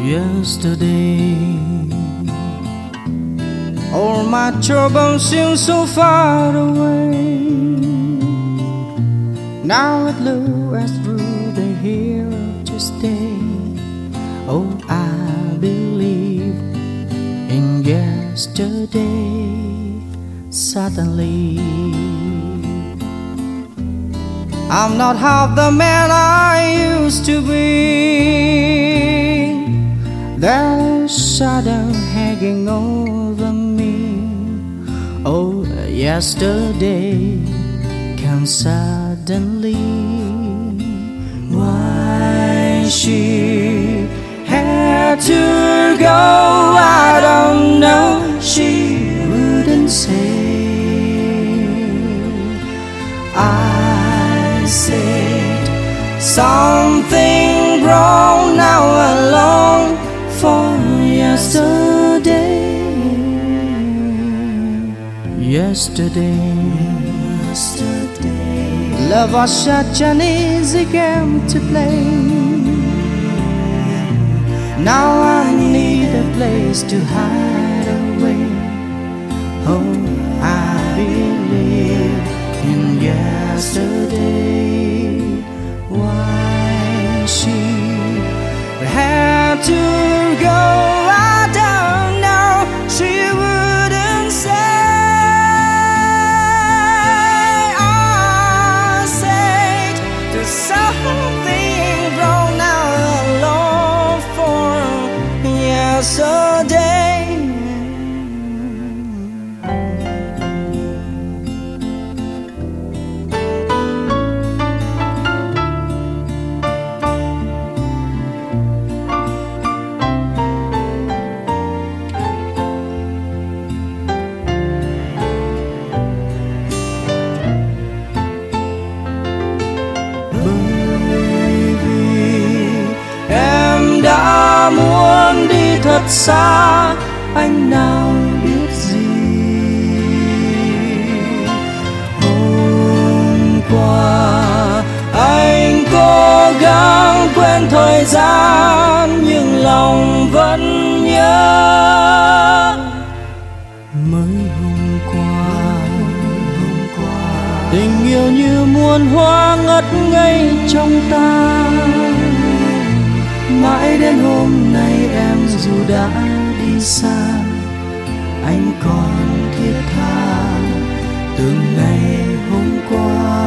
Yesterday, all my troubles seem so far away. Now at last through the hill to stay. Oh, I believe in yesterday. Suddenly, I'm not half the man I used to be. There's shadow hanging over me. Oh, yesterday came suddenly. Why she had to go, I don't know. She wouldn't say. I said something wrong. Now I long for yesterday. Yesterday, love was such an easy game to play. Now I need a place to hide away. Oh, I believe in yesterday. Why she had to go, I don't know. She wouldn't say. I said there's something wrong. Now I long for yesterday. Đã muốn đi thật xa, anh nào biết gì. Hôm qua anh cố gắng quên thời gian, nhưng lòng vẫn nhớ. Mới hôm qua tình yêu như muôn hoa ngất ngây trong ta. Mãi đến hôm nay em dù đã đi xa, anh còn thiết tha từng ngày hôm qua.